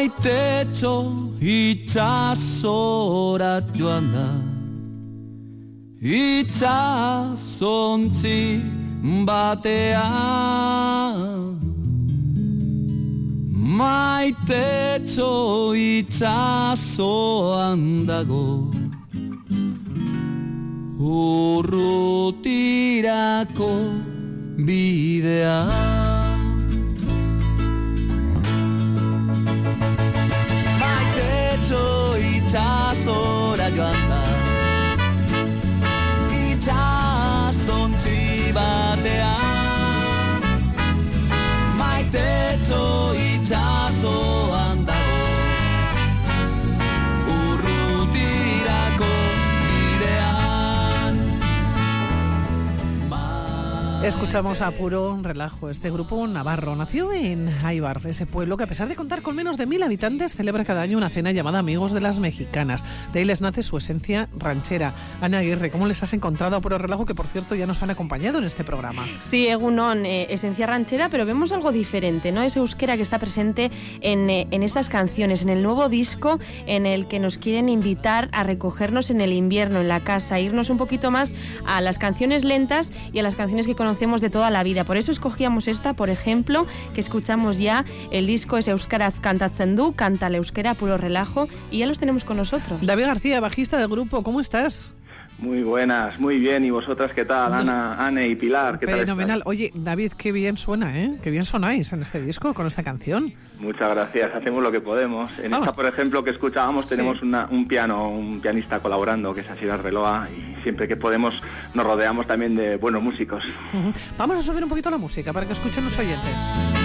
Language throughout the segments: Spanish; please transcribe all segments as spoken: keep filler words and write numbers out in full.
Maitetxo itxasora joan da, itxasontzi batean. Maitetxo itxasoan dago, urrutirako bidea. Maitetxo itxasora joan da, itxasontzi batean. Maitetxo itxasoan dago, urrutirako bidean. Escuchamos a Puro Relajo, este grupo navarro. Nació en Aibar, ese pueblo que a pesar de contar con menos de mil habitantes celebra cada año una cena llamada Amigos de las Mexicanas. De ahí les nace su esencia ranchera. Ana Aguirre, ¿cómo les has encontrado a Puro Relajo, que por cierto ya nos han acompañado en este programa? Sí, Egunon, eh, esencia ranchera, pero vemos algo diferente, ¿no? Ese euskera que está presente en, eh, en estas canciones, en el nuevo disco en el que nos quieren invitar a recogernos en el invierno, en la casa, irnos un poquito más a las canciones lentas y a las canciones que conocemos de toda la vida. Por eso escogíamos esta, por ejemplo, que escuchamos ya. El disco es Euskaraz kantatzen du, canta el euskera, Puro Relajo, y ya los tenemos con nosotros. David García, bajista del grupo, ¿cómo estás? Muy buenas, muy bien. ¿Y vosotras qué tal? Ana, Ane y Pilar, ¿qué tal? Fenomenal. estáis? Oye, David, qué bien suena, ¿eh? Qué bien sonáis en este disco con esta canción. Muchas gracias, hacemos lo que podemos. En Vamos. esta, por ejemplo, que escuchábamos, Sí. tenemos una, un piano, un pianista colaborando, que es Asier Arbeloa, y siempre que podemos nos rodeamos también de buenos músicos. Uh-huh. Vamos a subir un poquito la música para que escuchen los oyentes.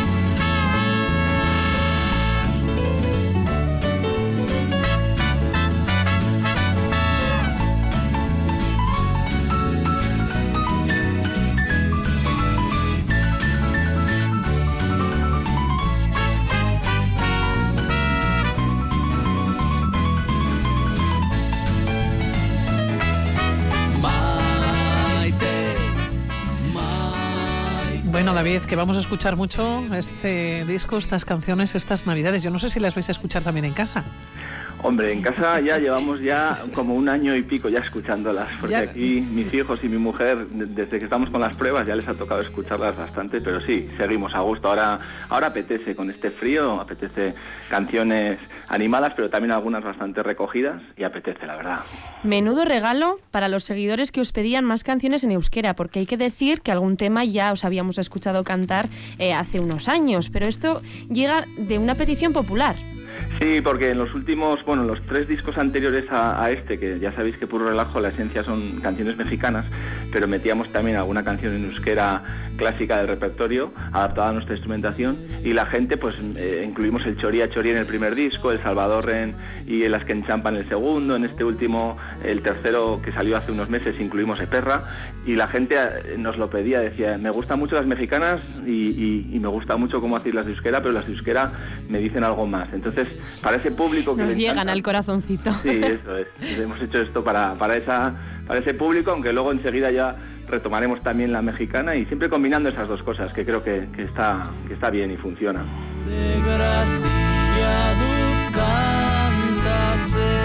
Bueno, David, que vamos a escuchar mucho este disco, estas canciones, estas navidades. Yo no sé si las vais a escuchar también en casa. Hombre, en casa ya llevamos ya como un año y pico ya escuchándolas, porque Ya. aquí mis hijos y mi mujer, desde que estamos con las pruebas, ya les ha tocado escucharlas bastante, pero sí, seguimos a gusto. Ahora, ahora apetece, con este frío, apetece canciones animadas, pero también algunas bastante recogidas, y apetece, la verdad. Menudo regalo para los seguidores que os pedían más canciones en euskera, porque hay que decir que algún tema ya os habíamos escuchado cantar eh, hace unos años, pero esto llega de una petición popular. Sí, porque en los últimos, bueno, los tres discos anteriores a, a este, que ya sabéis que Puro Relajo, la esencia son canciones mexicanas, pero metíamos también alguna canción en euskera clásica del repertorio, adaptada a nuestra instrumentación, y la gente, pues, eh, incluimos el Choría Choría en el primer disco, el Salvadorren y el Askenchampa en el segundo, en este último, el tercero que salió hace unos meses, incluimos Eperra, y la gente nos lo pedía, decía, me gustan mucho las mexicanas y, y, y me gusta mucho cómo hacéis las de euskera, pero las de euskera me dicen algo más. Entonces, para ese público que nos le llegan encanta, al corazoncito. Sí, eso es. Hemos hecho esto para, para, esa, para ese público, aunque luego enseguida ya retomaremos también la mexicana, y siempre combinando esas dos cosas, que creo que, que, está, que está bien y funciona. De gracia dut kantatzen,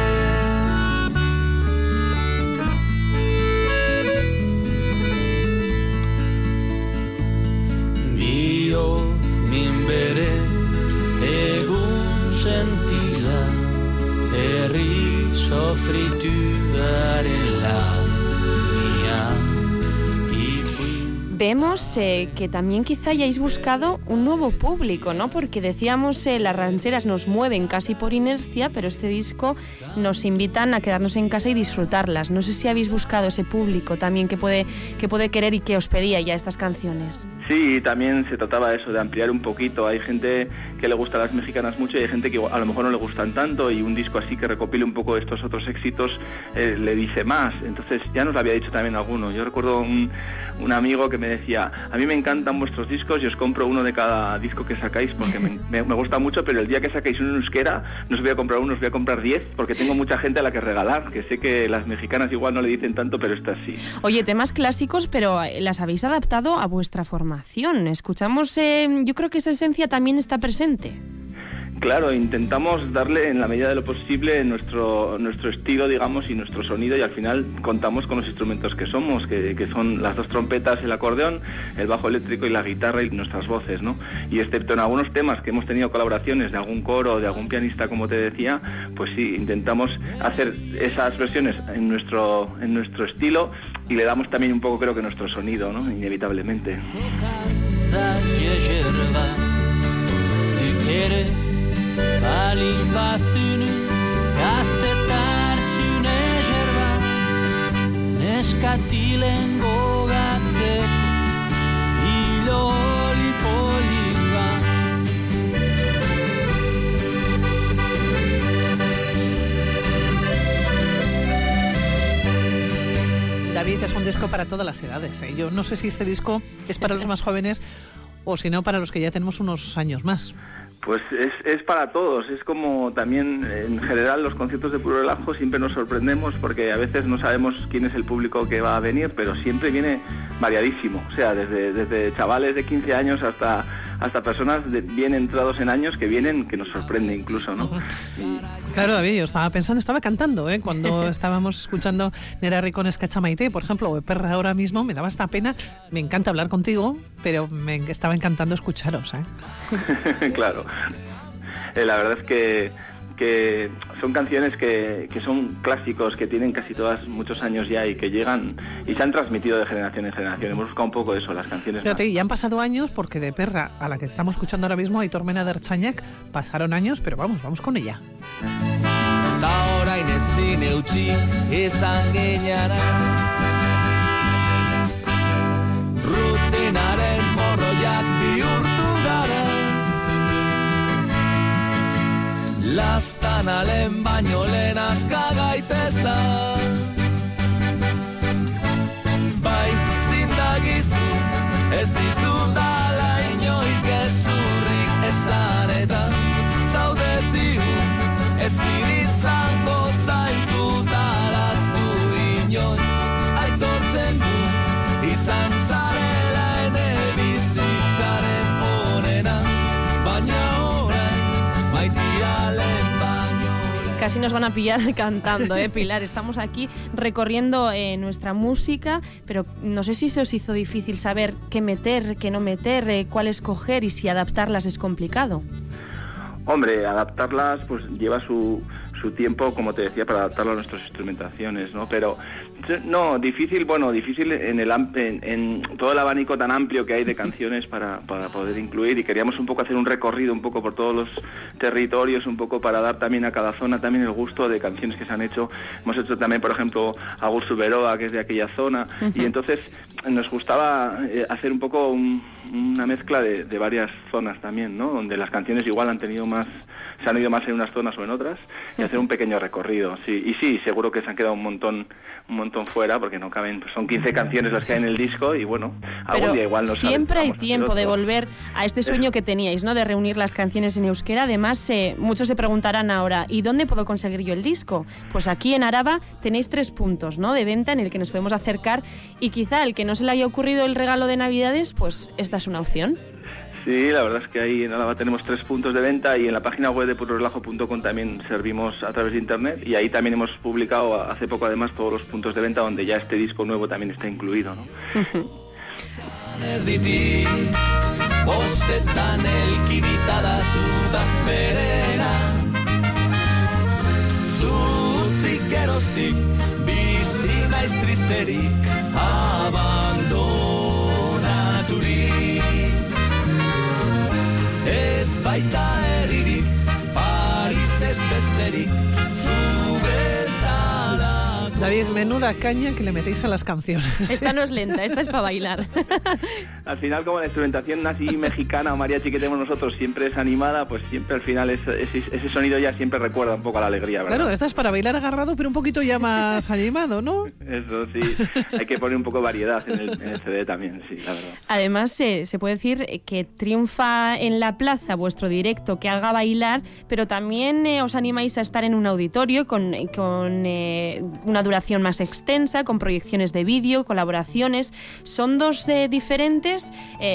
bihotz minbere egun sentila, herri sofrituaren launia. Vemos eh, que también quizá hayáis buscado un nuevo público, ¿no? Porque decíamos, eh, las rancheras nos mueven casi por inercia, pero este disco nos invitan a quedarnos en casa y disfrutarlas. No sé si habéis buscado ese público también que puede, que puede querer y que os pedía ya estas canciones. Sí, también se trataba de eso, de ampliar un poquito. Hay gente que le gusta las mexicanas mucho y hay gente que a lo mejor no le gustan tanto, y un disco así que recopile un poco estos otros éxitos eh, le dice más. Entonces ya nos lo había dicho también alguno. Yo recuerdo un, un amigo que me decía, a mí me encantan vuestros discos y os compro uno de cada disco que sacáis porque me, me, me gusta mucho, pero el día que saquéis uno en euskera no os voy a comprar uno, os voy a comprar diez, porque tengo mucha gente a la que regalar, que sé que las mexicanas igual no le dicen tanto, pero estas sí. Oye, temas clásicos, pero las habéis adaptado a vuestra formación. Escuchamos, eh, yo creo que esa esencia también está presente. Claro, intentamos darle en la medida de lo posible nuestro nuestro estilo, digamos, y nuestro sonido, y al final contamos con los instrumentos que somos, que, que son las dos trompetas, el acordeón, el bajo eléctrico y la guitarra y nuestras voces, ¿no? Y excepto en algunos temas que hemos tenido colaboraciones de algún coro, de algún pianista, como te decía, pues sí, intentamos hacer esas versiones en nuestro en nuestro estilo y le damos también un poco, creo que, nuestro sonido, ¿no? Inevitablemente. Balin bazunu, gaztetar zune jerba, neskatilen gogatzeko, hilo polipoliba. David, es un disco para todas las edades, ¿eh? Yo no sé si este disco es para los más jóvenes o si no para los que ya tenemos unos años más. Pues es, es para todos, es como también en general los conciertos de Puro Relajo siempre nos sorprendemos porque a veces no sabemos quién es el público que va a venir, pero siempre viene variadísimo, o sea, desde, desde chavales de quince años hasta hasta personas de, bien entrados en años que vienen, que nos sorprende incluso, ¿no? Y... Claro, David, yo estaba pensando, estaba cantando, ¿eh? Cuando estábamos escuchando Nera Ricón Escachamaite, por ejemplo, o Perra ahora mismo, me daba esta pena, me encanta hablar contigo, pero me estaba encantando escucharos, ¿eh? Claro, eh, la verdad es que que son canciones que, que son clásicos, que tienen casi todas muchos años ya y que llegan y se han transmitido de generación en generación. Hemos buscado un poco de eso, las canciones. Fíjate, ya han pasado años porque de Perra a la que estamos escuchando ahora mismo, Aitor Mena de Ertzainak, pasaron años, pero vamos, vamos con ella. Ta orain ezin eutxi izan ginara, rutinaren morroiak bihurtu gara, lastanalen baino lehen azka gaiteza. Bai, zindagizu, ez dizudala inoiz gezurrik esan eta zaude ziur, ezin izango zaitu dalaztu inoiz. Aitortzen du, izan zarela ene bizitzaren onena, baina orain maitiale. Casi nos van a pillar cantando, ¿eh, Pilar? Estamos aquí recorriendo eh, nuestra música, pero no sé si se os hizo difícil saber qué meter, qué no meter, eh, cuál escoger y si adaptarlas es complicado. Hombre, adaptarlas pues lleva su, su tiempo, como te decía, para adaptarlo a nuestras instrumentaciones, ¿no? Pero no, difícil, bueno, difícil en el en, en todo el abanico tan amplio que hay de canciones para, para poder incluir, y queríamos un poco hacer un recorrido un poco por todos los territorios, un poco para dar también a cada zona también el gusto de canciones que se han hecho. Hemos hecho también, por ejemplo, Agur Zuberoa, que es de aquella zona, uh-huh. Y entonces nos gustaba eh, hacer un poco un, una mezcla de, de varias zonas también, ¿no? Donde las canciones igual han tenido más, se han ido más en unas zonas o en otras, y hacer un pequeño recorrido. Sí, y sí, seguro que se han quedado un montón un montón fuera porque no caben, pues son quince canciones las que hay en el disco y bueno, algún Pero día igual no siempre hay tiempo de volver a este sueño que teníais, ¿no? De reunir las canciones en euskera. Además, eh, muchos se preguntarán ahora, ¿y dónde puedo conseguir yo el disco? Pues aquí en Araba tenéis tres puntos, ¿no? De venta en el que nos podemos acercar, y quizá el que no se le haya ocurrido el regalo de Navidades, pues esta es una opción. Sí, la verdad es que ahí en Álava tenemos tres puntos de venta, y en la página web de puro relajo punto com también servimos a través de internet, y ahí también hemos publicado hace poco además todos los puntos de venta donde ya este disco nuevo también está incluido, ¿no? Ez baita eririk, Paris ez besterik, zu bezala. David, menuda caña que le metéis a las canciones. Esta no es lenta, esta es para bailar. Al final, como la instrumentación así mexicana o mariachi que tenemos nosotros siempre es animada, pues siempre al final es, ese, ese sonido ya siempre recuerda un poco a la alegría, ¿verdad? Claro, esta es para bailar agarrado, pero un poquito ya más animado, ¿no? Eso sí, hay que poner un poco de variedad en el, en el C D también, sí, la verdad. Además, eh, se puede decir que triunfa en la plaza vuestro directo que haga bailar, pero también eh, os animáis a estar en un auditorio con, con eh, una duración más extensa, con proyecciones de vídeo, colaboraciones. Son dos eh, diferentes eh, que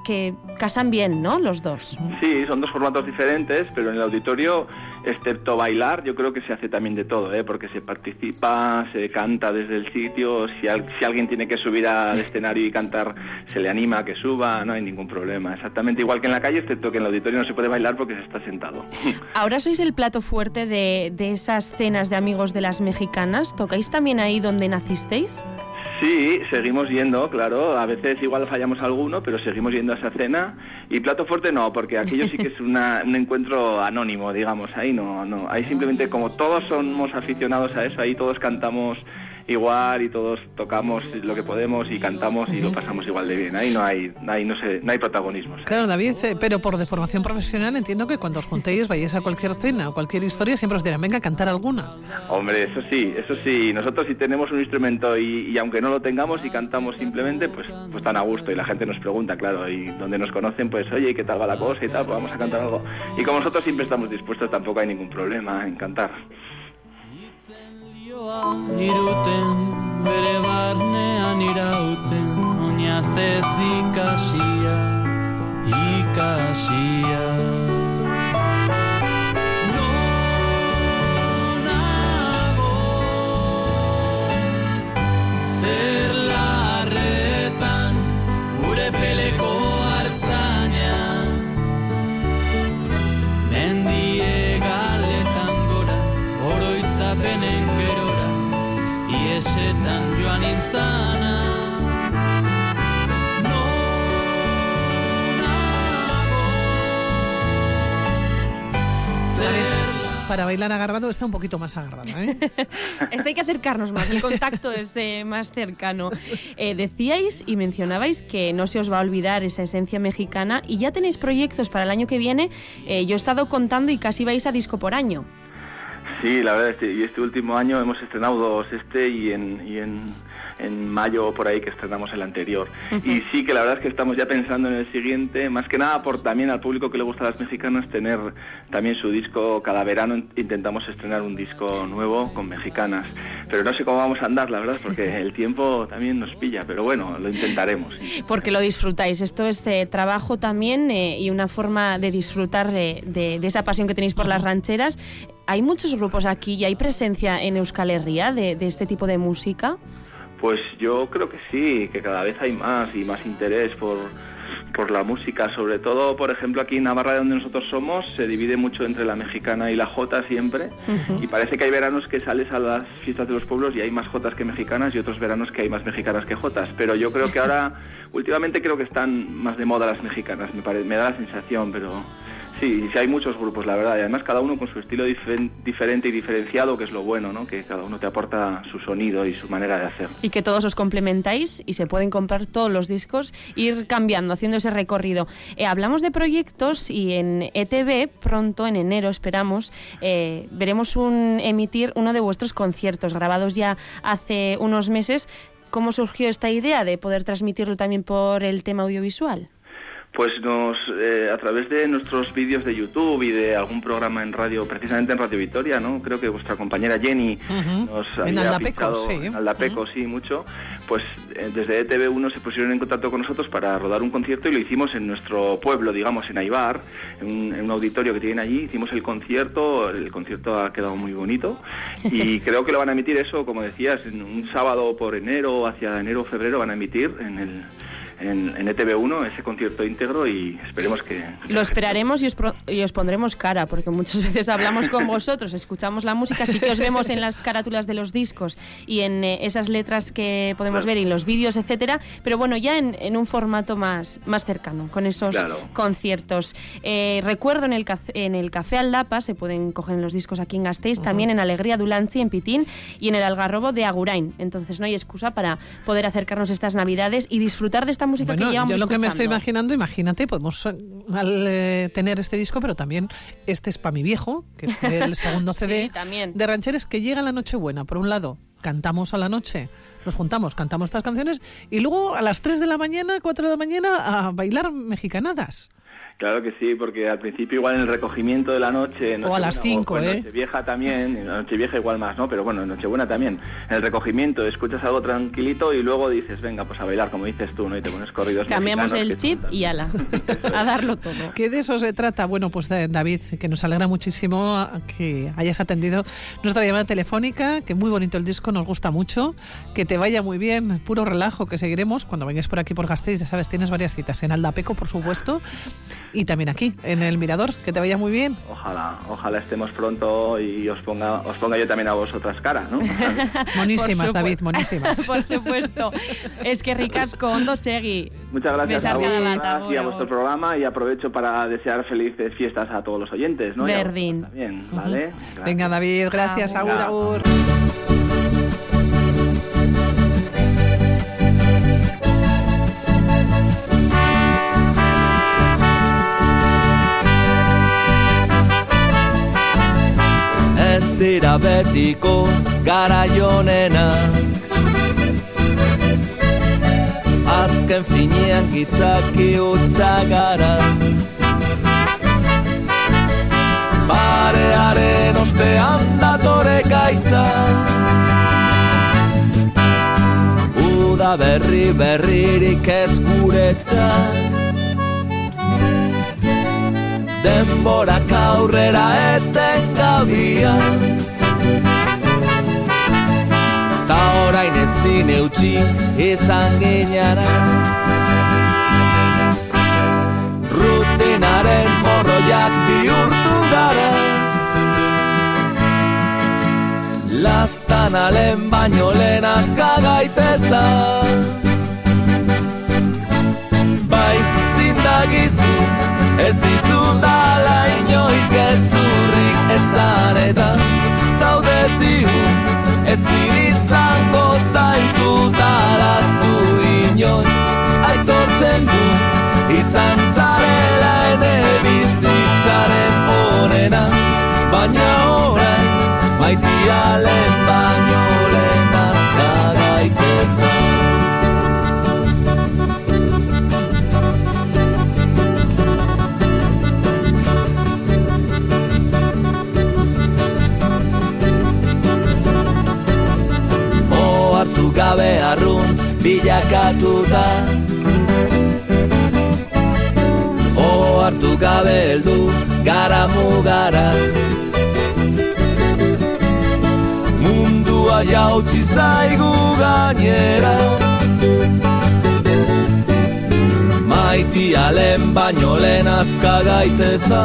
que casan bien, ¿no?, los dos. Sí, son dos formatos diferentes, pero en el auditorio, excepto bailar, yo creo que se hace también de todo, ¿eh? Porque se participa, se canta desde el sitio, si, al, si alguien tiene que subir al escenario y cantar, se le anima a que suba, no hay ningún problema. Exactamente igual que en la calle, excepto que en el auditorio no se puede bailar porque se está sentado. Ahora sois el plato fuerte de, de esas cenas de amigos de las mexicanas. ¿Tocáis también ahí donde nacisteis? Sí, seguimos yendo, claro, a veces igual fallamos alguno, pero seguimos yendo a esa cena. Y plato fuerte no, porque aquello sí que es una, un encuentro anónimo, digamos, ahí no, no, ahí simplemente como todos somos aficionados a eso, ahí todos cantamos igual y todos tocamos lo que podemos y cantamos y lo pasamos igual de bien. Ahí no hay, ahí no sé, no hay protagonismo. ¿Sabes? Claro, David, eh, pero por deformación profesional entiendo que cuando os juntéis, vayáis a cualquier cena o cualquier historia, siempre os dirán, venga a cantar alguna. Hombre, eso sí, eso sí. Nosotros si tenemos un instrumento y, y aunque no lo tengamos y cantamos simplemente, pues, pues tan a gusto y la gente nos pregunta, claro, y donde nos conocen, pues oye, ¿qué tal va la cosa y tal? Pues vamos a cantar algo. Y como nosotros siempre estamos dispuestos, tampoco hay ningún problema en cantar. Iruten, bere barnean irauten, oinazez ikasia, ikasia. Nonago, zer larretan, gure peleko hartzaina, mendie galetan gora, oroitzapenen gerora, iesetan joan intzana. Para bailar agarrado está un poquito más agarrado, ¿eh? Esto hay que acercarnos más, el contacto es eh, más cercano. Eh, decíais y mencionabais que no se os va a olvidar esa esencia mexicana y ya tenéis proyectos para el año que viene. Eh, yo he estado contando y casi vais a disco por año. Sí, la verdad, este, y este último año hemos estrenado dos, este y en, y en, en mayo por ahí que estrenamos el anterior. Uh-huh. Y sí que la verdad es que estamos ya pensando en el siguiente, más que nada por también al público que le gusta a las mexicanas tener también su disco. Cada verano intentamos estrenar un disco nuevo con mexicanas, pero no sé cómo vamos a andar, la verdad, porque el tiempo también nos pilla, pero bueno, lo intentaremos. Sí. Porque lo disfrutáis, esto es eh, trabajo también eh, y una forma de disfrutar eh, de, de esa pasión que tenéis por las rancheras. ¿Hay muchos grupos aquí y hay presencia en Euskal Herria de, de este tipo de música? Pues yo creo que sí, que cada vez hay más y más interés por, por la música. Sobre todo, por ejemplo, aquí en Navarra, de donde nosotros somos, se divide mucho entre la mexicana y la jota siempre. Uh-huh. Y parece que hay veranos que sales a las fiestas de los pueblos y hay más jotas que mexicanas y otros veranos que hay más mexicanas que jotas. Pero yo creo que ahora, últimamente creo que están más de moda las mexicanas, me, pare, me da la sensación, pero... Sí, sí hay muchos grupos, la verdad, y además cada uno con su estilo difer- diferente y diferenciado, que es lo bueno, ¿no? Que cada uno te aporta su sonido y su manera de hacer. Y que todos os complementáis y se pueden comprar todos los discos, ir cambiando, haciendo ese recorrido. Eh, hablamos de proyectos y en E T V, pronto, en enero, esperamos, eh, veremos un emitir uno de vuestros conciertos, grabados ya hace unos meses. ¿Cómo surgió esta idea de poder transmitirlo también por el tema audiovisual? Pues nos eh, a través de nuestros vídeos de YouTube y de algún programa en radio, precisamente en Radio Vitoria, ¿no? Creo que vuestra compañera Jenny uh-huh. nos en había Aldapeco, sí. en Aldapeco, uh-huh. sí, mucho. Pues eh, desde E T V uno se pusieron en contacto con nosotros para rodar un concierto y lo hicimos en nuestro pueblo, digamos, en Aibar, en un, en un auditorio que tienen allí. Hicimos el concierto, el concierto ha quedado muy bonito y creo que lo van a emitir eso, como decías, en un sábado por enero, hacia enero o febrero van a emitir en el... En, en E T V uno ese concierto íntegro y esperemos que... Lo esperaremos y os, pro, y os pondremos cara, porque muchas veces hablamos con vosotros, escuchamos la música, sí que os vemos en las carátulas de los discos y en eh, esas letras que podemos claro. ver y los vídeos, etcétera, pero bueno, ya en, en un formato más, más cercano, con esos claro. conciertos. Eh, recuerdo en el, en el Café Aldapa, se pueden coger en los discos aquí en Gasteiz, uh-huh. también en Alegría Dulantzi, en Pitín, y en el Algarrobo de Agurain. Entonces no hay excusa para poder acercarnos estas Navidades y disfrutar de esta música bueno, que llevamos yo lo escuchando. Que me estoy imaginando, imagínate, podemos al, eh, tener este disco, pero también este es Pa' mi viejo, que fue el segundo C D sí, también. de rancheras, que llega la Nochebuena. Por un lado, cantamos a la noche, nos juntamos, cantamos estas canciones y luego a las tres de la mañana, cuatro de la mañana a bailar mexicanadas. Claro que sí, porque al principio igual en el recogimiento de la noche... O a las cinco, ¿eh? En Nochevieja también, en Nochevieja igual más, ¿no? Pero bueno, en Nochebuena también. En el recogimiento escuchas algo tranquilito y luego dices, venga, pues a bailar, como dices tú, ¿no? Y te pones corridos Cambiamos el chip y ala, a darlo todo. ¿Qué de eso se trata? Bueno, pues David, que nos alegra muchísimo que hayas atendido nuestra llamada telefónica, que muy bonito el disco, nos gusta mucho, que te vaya muy bien, puro relajo, que seguiremos cuando vengáis por aquí por Gasteiz, ya sabes, tienes varias citas en Aldapeco, por supuesto, y también aquí, en el Mirador, que te vaya muy bien. Ojalá, ojalá estemos pronto y os ponga, os ponga yo también a vosotras cara, ¿no? Monísimas, David, monísimas. Por supuesto. Es que ricasco, ondo segui. Muchas gracias a vosotras y a vuestro programa, y aprovecho para desear felices fiestas a todos los oyentes, ¿no? Verdín. También, ¿vale? Uh-huh. Venga, David, gracias, agur, agur. Ez dira betiko garaionenak, azken finean gizaki hutsa gara. Barearen ostean datore gaitza, uda berri berririk ez guretzat. Denborak aurrera eten gabia, ta orain ezin eutxi izan ginara. Rutinaren morroiak bihurtu gara, lastan alen baino lehen azka gaiteza. Bai, zindagizu, ez dizudala inoiz gezurrik esan, eta zaude ziur, ezin izango zaitu dalaztu inoiz. Aitortzen du, izan zarela ene bizitzaren onena, baina orain maitialen baino lehen azka gaiteza. Ohartu gabe arrun bilakatuta, ohartu gabe heldu gara mugara. Mundua jautzi zaigu gainera, maitialen baino lehen azka gaiteza.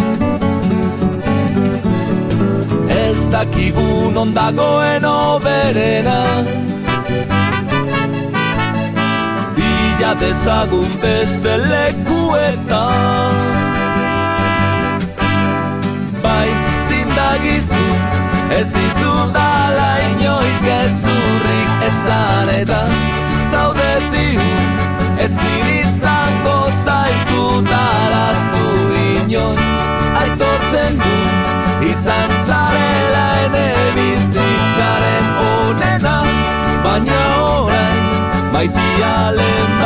Ez dakigun ondagoen oberena, bila dezagun beste lekuetan. Bai, zindagizu, ez dizudala inoiz gezurrik esan, eta zaude ziur, ezin izango zaitu dalaztu inoiz. Aitortzen du, izan zarela ene bizitzaren onena, baina orain maitialen